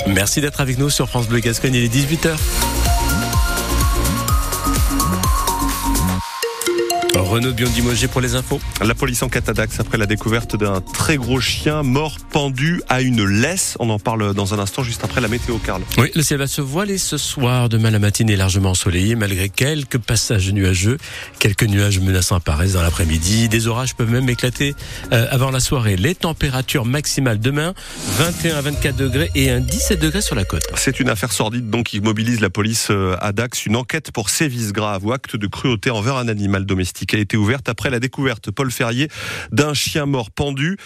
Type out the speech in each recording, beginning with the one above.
Merci d'être avec nous sur France Bleu Gascogne, il est 18h. Renaud Biondi-Mogé pour les infos. La police enquête à Dax après la découverte d'un très gros chien mort pendu à une laisse. On en parle dans un instant, juste après la météo, Carl. Oui, le ciel va se voiler ce soir. Demain, la matinée est largement ensoleillée, malgré quelques passages nuageux. Quelques nuages menaçants apparaissent dans l'après-midi. Des orages peuvent même éclater avant la soirée. Les températures maximales demain, 21 à 24 degrés et un 17 degrés sur la côte. C'est une affaire sordide donc qui mobilise la police à Dax. Une enquête pour sévices graves ou actes de cruauté envers un animal domestique a été ouverte après la découverte, Paul Ferrier, d'un chien mort pendu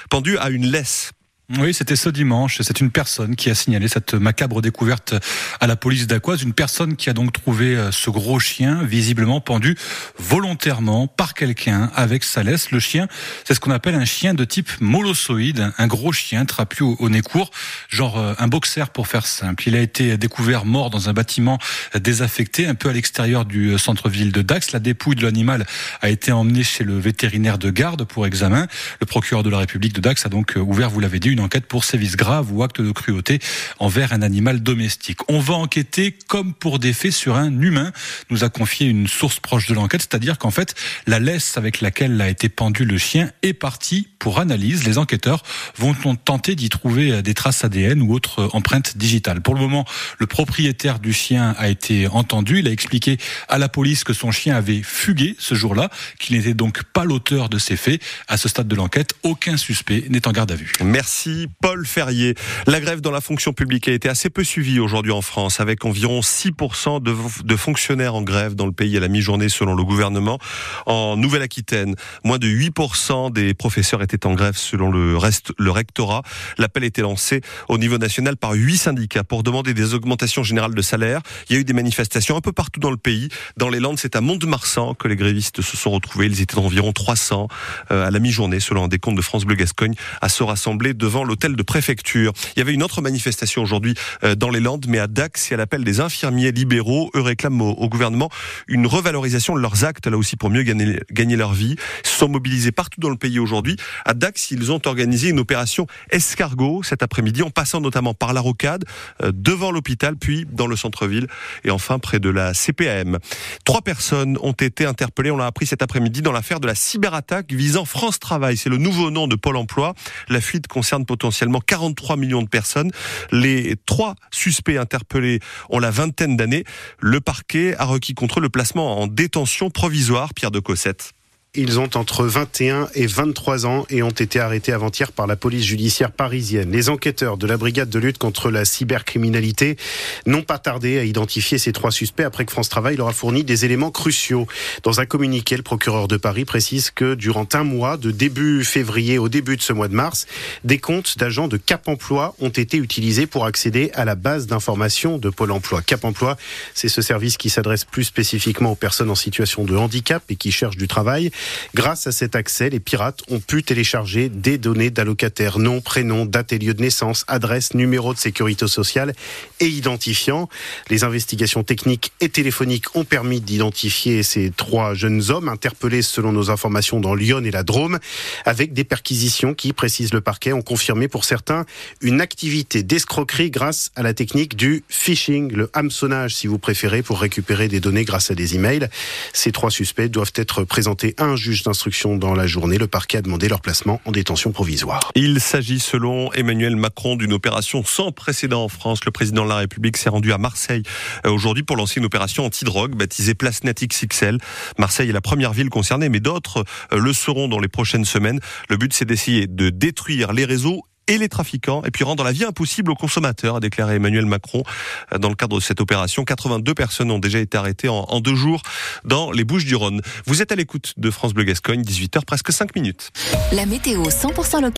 à une laisse. Oui, c'était ce dimanche. C'est une personne qui a signalé cette macabre découverte à la police d'Aquoise. Une personne qui a donc trouvé ce gros chien visiblement pendu volontairement par quelqu'un avec sa laisse. Le chien, c'est ce qu'on appelle un chien de type molossoïde, un gros chien trapu au nez court, genre un boxer pour faire simple. Il a été découvert mort dans un bâtiment désaffecté, un peu à l'extérieur du centre-ville de Dax. La dépouille de l'animal a été emmenée chez le vétérinaire de garde pour examen. Le procureur de la République de Dax a donc ouvert, vous l'avez dit, une enquête pour sévices graves ou actes de cruauté envers un animal domestique. On va enquêter comme pour des faits sur un humain, nous a confié une source proche de l'enquête, c'est-à-dire qu'en fait, la laisse avec laquelle a été pendu le chien est partie pour analyse. Les enquêteurs vont tenter d'y trouver des traces ADN ou autres empreintes digitales. Pour le moment, le propriétaire du chien a été entendu. Il a expliqué à la police que son chien avait fugué ce jour-là, qu'il n'était donc pas l'auteur de ces faits. À ce stade de l'enquête, aucun suspect n'est en garde à vue. Merci Paul Ferrier. La grève dans la fonction publique a été assez peu suivie aujourd'hui en France, avec environ 6% de fonctionnaires en grève dans le pays à la mi-journée selon le gouvernement. En Nouvelle-Aquitaine, moins de 8% des professeurs étaient en grève selon le rectorat. L'appel a été lancé au niveau national par 8 syndicats pour demander des augmentations générales de salaire. Il y a eu des manifestations un peu partout dans le pays. Dans les Landes, c'est à Mont-de-Marsan que les grévistes se sont retrouvés. Ils étaient environ 300 à la mi-journée selon un décompte de France Bleu Gascogne à se rassembler devant l'hôtel de préfecture. Il y avait une autre manifestation aujourd'hui dans les Landes, mais à Dax, c'est à l'appel des infirmiers libéraux. Eux réclament au gouvernement une revalorisation de leurs actes, là aussi pour mieux gagner leur vie. Ils se sont mobilisés partout dans le pays aujourd'hui. À Dax, ils ont organisé une opération escargot cet après-midi, en passant notamment par la Rocade, devant l'hôpital, puis dans le centre-ville, et enfin près de la CPAM. 3 personnes ont été interpellées, on l'a appris cet après-midi, dans l'affaire de la cyberattaque visant France Travail. C'est le nouveau nom de Pôle emploi. La fuite concerne potentiellement 43 millions de personnes. Les 3 suspects interpellés ont la vingtaine d'années. Le parquet a requis contre eux le placement en détention provisoire. Pierre de Cossette. Ils ont entre 21 et 23 ans et ont été arrêtés avant-hier par la police judiciaire parisienne. Les enquêteurs de la brigade de lutte contre la cybercriminalité n'ont pas tardé à identifier ces 3 suspects après que France Travail leur a fourni des éléments cruciaux. Dans un communiqué, le procureur de Paris précise que durant un mois, de début février au début de ce mois de mars, des comptes d'agents de Cap Emploi ont été utilisés pour accéder à la base d'information de Pôle emploi. Cap Emploi, c'est ce service qui s'adresse plus spécifiquement aux personnes en situation de handicap et qui cherchent du travail. Grâce à cet accès, les pirates ont pu télécharger des données d'allocataires, nom, prénom, date et lieu de naissance, adresse, numéro de sécurité sociale et identifiant. Les investigations techniques et téléphoniques ont permis d'identifier ces 3 jeunes hommes interpellés selon nos informations dans l'Yonne et la Drôme, avec des perquisitions qui, précise le parquet, ont confirmé pour certains une activité d'escroquerie grâce à la technique du phishing, le hameçonnage si vous préférez, pour récupérer des données grâce à des emails. Ces 3 suspects doivent être présentés à un juge d'instruction dans la journée. Le parquet a demandé leur placement en détention provisoire. Il s'agit, selon Emmanuel Macron, d'une opération sans précédent en France. Le président de la République s'est rendu à Marseille aujourd'hui pour lancer une opération anti-drogue baptisée PlaceNet XXL. Marseille est la première ville concernée, mais d'autres le seront dans les prochaines semaines. Le but, c'est d'essayer de détruire les réseaux et les trafiquants, et puis rendre la vie impossible aux consommateurs, a déclaré Emmanuel Macron. Dans le cadre de cette opération, 82 personnes ont déjà été arrêtées en 2 jours dans les Bouches-du-Rhône. Vous êtes à l'écoute de France Bleu Gascogne, 18h, presque 5 minutes. La météo 100% locale.